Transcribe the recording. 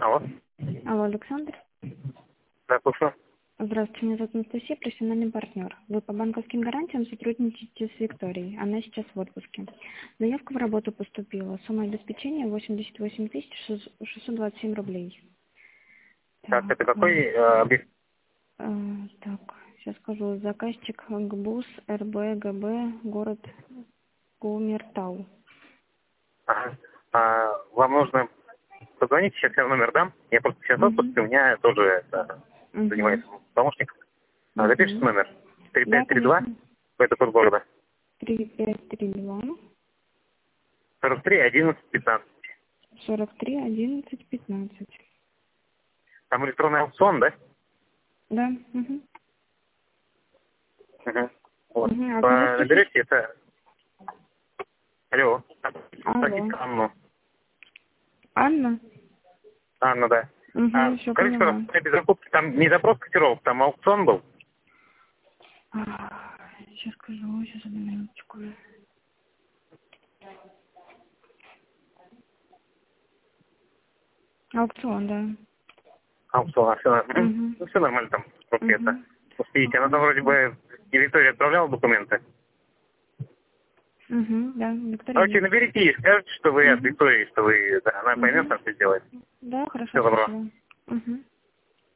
Алло. Алло, Александр. Да, слушаю. Здравствуйте, меня зовут Анастасия, профессиональный партнер. Вы по банковским гарантиям сотрудничаете с Викторией. Она сейчас в отпуске. Заявка в работу поступила. Сумма обеспечения 88 627 рублей. Так, Так, это какой объект? так, сейчас скажу. Заказчик ГБУС РБ город Кумертау. Ага. Вам нужно позвонить, сейчас я номер дам. Я просто сейчас в Угу. отпуске, у меня тоже Угу. занимается помощник. Запишите Угу. номер. Да, 3532, конечно. это код города. 3532 43 11 15. 43 11 15. Там электронный аукцион, да? Да. Угу. Угу. Вот. Угу. А кажется, что... Наберете это... Алло. Алло. Спросите Анну. Анна? Анна, да. Угу, все Скажите, поняла. пожалуйста, при закупке там не запрос котировок, там аукцион был? Сейчас скажу, сейчас одну минуточку. Аукцион, да. Аукцион, все, Угу. ну, все нормально там. Просто это Угу. успеете. Она там вроде бы и Виктория отправляла документы. Угу, да, Виктория Короче, есть. наберите ей, скажете, что вы от Угу. Виктории, что вы, да, она поймет, Угу. там все сделает. Да, хорошо, Все, добро. спасибо. Угу.